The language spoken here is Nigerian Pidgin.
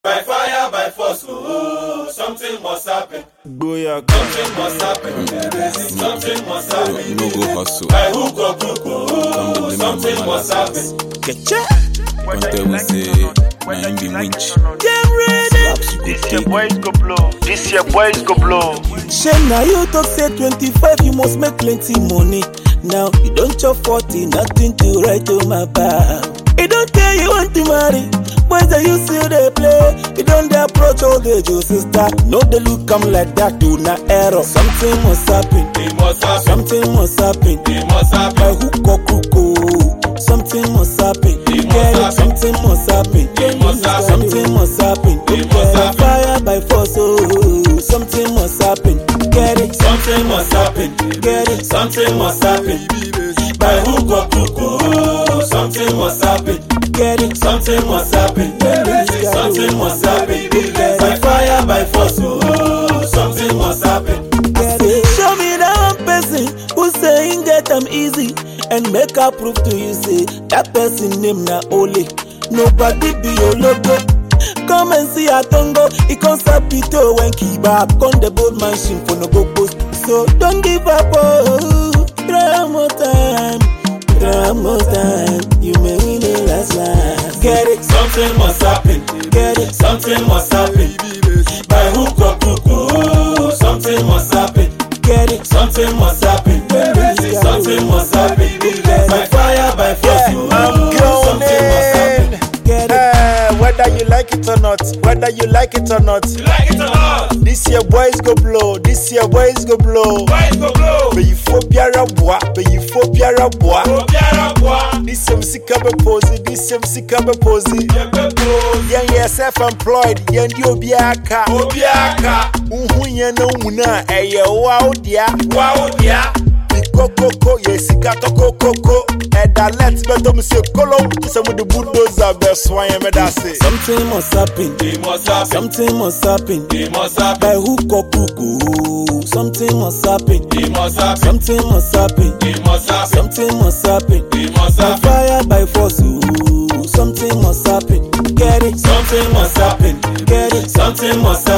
By fire, by force, oh, something must happen. Boya, Something must happen. Something must happen. No go hustle. By hook or crook, oh, something must happen. get ya. One day we say, man, be winch. Get ready. This your boys go blow. This your boys go blow. Shame now you talk say 25, you must make plenty money. Now you don't chop 40, nothing to write to my back. You don't care you want to marry. Boys that you see they play. You don't dare approach all the Joe sister. No they look come like that, do not error. Something must happen. It must happen. Something must happen. It must happen. By hook or crook, oh, something must happen. It must Get it? happen. Something must happen. It must happen. Something must happen. It must By happen. fire by force, oh, something must happen. Get it? Something must happen. Get it? Something must happen. By hook or crook, oh, something must happen. Get it? Something must happen. Something must happen. By fire, by force, oh, something must happen. Get it? Show me that one person who's saying that I'm easy, and make a proof to you say that person name na Ole. Nobody be your logo. Come and see a tongo. It comes up pito when kebab on the board machine for no go post. So don't give up, oh. Try one more time. Try one more time. You may win the last line. Get it? Something must happen. Get it? Something must happen. By hook or crook, oh, something must happen. Get it? Something must happen. Something must happen. By fire, by force, oh, something must happen. Get it? Whether you like it or not, whether you like it or not, You like it or not? this your boys go blow. This your boys go blow. Boys go blow. Be you for piara bois, be you for piara bois. Oh, Piara boy. This some sick up a posy, this some sick up a posy. Yeah, self-employed, yeah, you be a car. Obiaka. Uhunya no muna, eh, wow, dear. Wow, yeah. Koko, yes, Katoko, Coco, and that let's bet them say Colo. Some of the bulldozer best why I'm at say. Something must happen. It must happen. Something must happen. It must happen. By hook or crook, oh, something must happen. It must happen. Something must happen. It must happen. Something must happen. It must By happen. fire by force, oh, something must happen. Get it? Something must happen. Get it? Something must